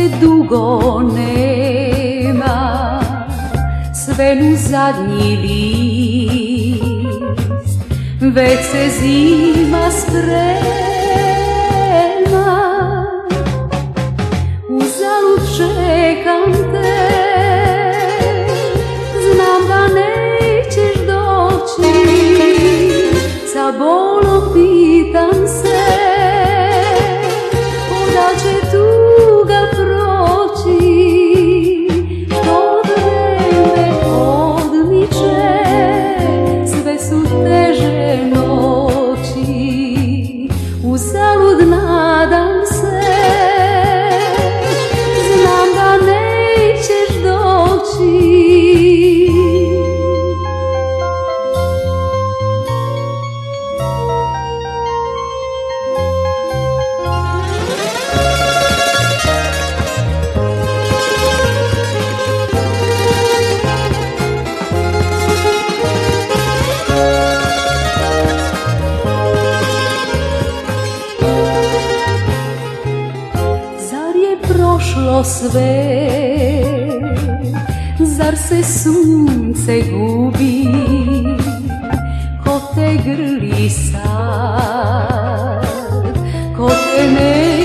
dugo nema, svenu zadnji list, već se zima sprema. Uzalud čekam te, znam da nećeš doći, sa bolom pitam se, kuda će tuga proći. To vreme odmiče, sve su teže noći, uzalud nadam se, znam da nećeš doći. Prošlo sve, zar se sunce gubi, ko te grli sad, ko te ne